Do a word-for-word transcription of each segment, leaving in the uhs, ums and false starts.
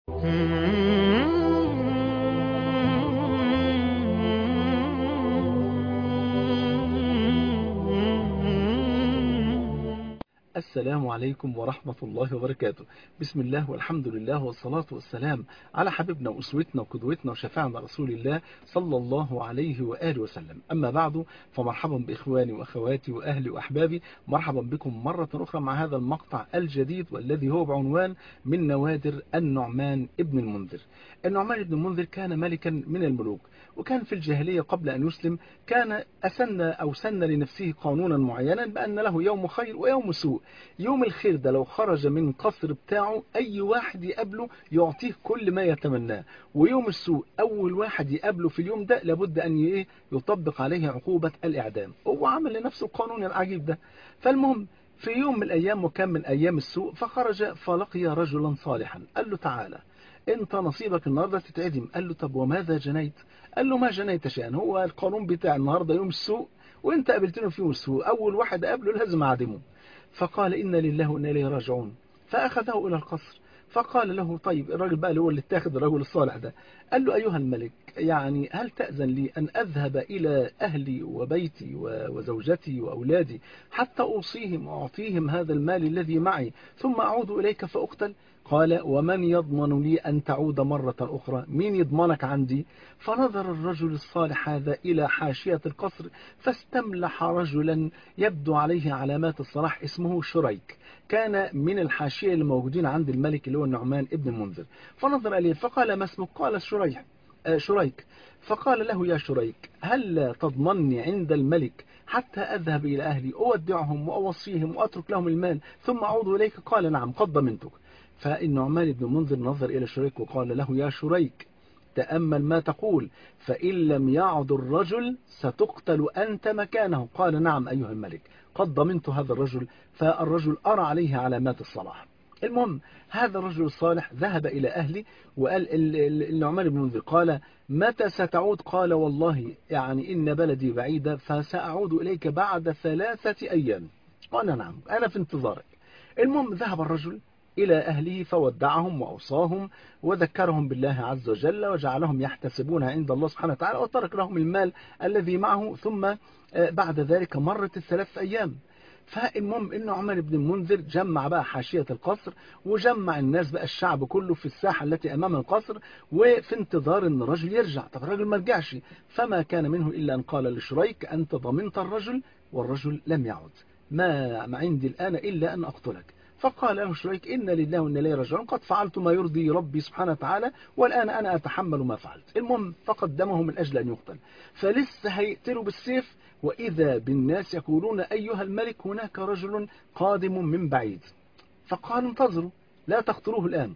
السلام عليكم ورحمة الله وبركاته. بسم الله والحمد لله والصلاة والسلام على حبيبنا وأسوتنا وقدوتنا وشفاعنا رسول الله صلى الله عليه وآله وسلم. أما بعد، فمرحبا بإخواني وأخواتي وأهلي وأحبابي، مرحبا بكم مرة أخرى مع هذا المقطع الجديد والذي هو بعنوان من نوادر النعمان ابن المنذر. النعمان ابن المنذر كان ملكا من الملوك، وكان في الجاهلية قبل أن يسلم كان أسن أو سن لنفسه قانونا معينا بأن له يوم خير ويوم سوء. يوم الخير ده لو خرج من القصر بتاعه أي واحد يقابله يعطيه كل ما يتمناه، ويوم السوء أول واحد يقابله في اليوم ده لابد أن يطبق عليه عقوبة الإعدام. هو عمل لنفسه القانون العجيب ده. فالمهم في يوم من الأيام، وكان من أيام السوء، فخرج فلقي رجلا صالحا قال له تعالى انت نصيبك النهارده تتعدم. قال له طب وماذا جنيت؟ قال له ما جنيت شيئا، هو القانون بتاع النهارده يوم السوء وانت قابلتني في يوم السوء، اول واحد قابله لازم اعدمه. فقال إنا لله وإنا إليه راجعون. فأخذه إلى القصر فقال له طيب، الراجل بقى اللي هو اللي اتاخد الرجل الصالح ده، قال له أيها الملك، يعني هل تأذن لي أن أذهب إلى أهلي وبيتي وزوجتي وأولادي حتى أوصيهم وأعطيهم هذا المال الذي معي ثم أعود إليك فأقتل؟ قال ومن يضمن لي أن تعود مرة أخرى؟ مين يضمنك عندي؟ فنظر الرجل الصالح هذا إلى حاشية القصر فاستملح رجلا يبدو عليه علامات الصلاح اسمه شريك، كان من الحاشية الموجودين عند الملك اللي هو النعمان ابن المنذر. فنظر إليه فقال ما اسمك؟ قال شريح آه شريك. فقال له يا شريك هل تضمني عند الملك حتى أذهب إلى أهلي أودعهم وأوصيهم وأترك لهم المال ثم أعود إليك؟ قال نعم قد ضمنتك. فالنعمان بن منذر نظر إلى شريك وقال له يا شريك تأمل ما تقول، فإن لم يعد الرجل ستقتل أنت مكانه. قال نعم أيها الملك قد ضمنت هذا الرجل. فالرجل أرى عليه علامات الصلاح. المهم هذا الرجل الصالح ذهب إلى أهله وقال النعمان بن منذر قال متى ستعود؟ قال والله يعني إن بلدي بعيدة فسأعود إليك بعد ثلاثة أيام. قال نعم أنا في انتظارك. المهم ذهب الرجل إلى أهله فودعهم وأوصاهم وذكرهم بالله عز وجل وجعلهم يحتسبون عند الله سبحانه وتعالى وترك لهم المال الذي معه. ثم بعد ذلك مرت الثلاث أيام. فالمهم إن عمر بن المنذر جمع بقى حاشية القصر وجمع الناس بقى الشعب كله في الساحة التي أمام القصر وفي انتظار أن الرجل يرجع. طب الرجل ما رجعش، فما كان منه إلا أن قال لشريك أنت ضمنت الرجل والرجل لم يعد، ما, ما عندي الآن إلا أن أقتلك. فقال له شريك إن لله وإنا إليه راجعون، قد فعلت ما يرضي ربي سبحانه وتعالى والآن أنا أتحمل ما فعلت. المهم فقدمه من أجل أن يقتل. فلسه هيقتلوا بالسيف وإذا بالناس يقولون أيها الملك هناك رجل قادم من بعيد. فقال انتظروا لا تقتلوه الآن.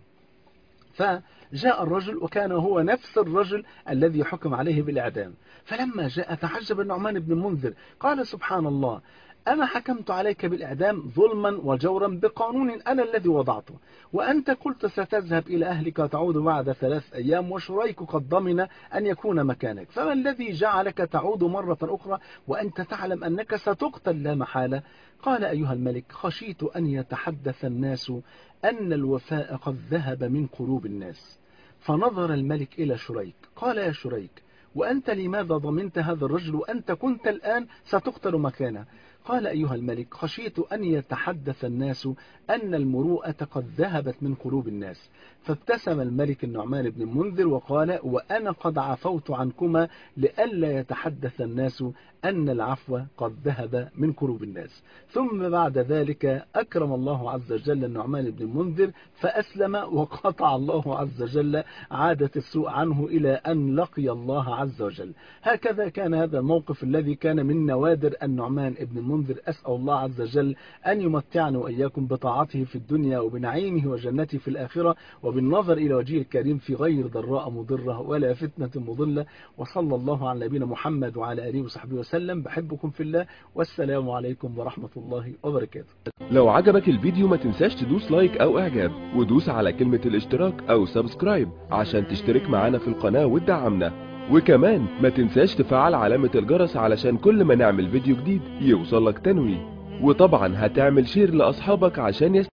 فجاء الرجل وكان هو نفس الرجل الذي حكم عليه بالإعدام. فلما جاء تعجب النعمان بن المنذر قال سبحان الله، أنا حكمت عليك بالإعدام ظلما وجورا بقانون أنا الذي وضعته، وأنت قلت ستذهب إلى أهلك وتعود بعد ثلاث أيام وشريك قد ضمن أن يكون مكانك، فما الذي جعلك تعود مرة أخرى وأنت تعلم أنك ستقتل لا محالة؟ قال أيها الملك خشيت أن يتحدث الناس أن الوفاء قد ذهب من قلوب الناس. فنظر الملك إلى شريك قال يا شريك وأنت لماذا ضمنت هذا الرجل وأنت كنت الآن ستقتل مكانه؟ قال أيها الملك خشيت أن يتحدث الناس أن المروءة قد ذهبت من قلوب الناس. فابتسم الملك النعمان بن المنذر وقال وأنا قد عفوت عنكما لئلا يتحدث الناس أن العفو قد ذهب من قلوب الناس. ثم بعد ذلك أكرم الله عز وجل النعمان بن المنذر فأسلم وقطع الله عز وجل عادة السوء عنه إلى أن لقي الله عز وجل. هكذا كان هذا الموقف الذي كان من نوادر النعمان بن المنذر. أسأل الله عز وجل أن يمتعنا وإياكم بطاعته في الدنيا وبنعيمه وجنته في الآخرة وبالنظر إلى وجهه الكريم في غير ضراء مضرة ولا فتنة مضلة. وصلى الله على نبينا محمد وعلى آله وصحبه وسلم. بحبكم في الله والسلام عليكم ورحمة الله وبركاته. لو عجبك الفيديو ما تنساش تدوس لايك أو إعجاب ودوس على كلمة الاشتراك أو سبسكرايب عشان تشترك معنا في القناة وتدعمنا، وكمان ما تنساش تفعل علامة الجرس علشان كل ما نعمل فيديو جديد يوصلك تنويه، وطبعا هتعمل شير لأصحابك عشان يست...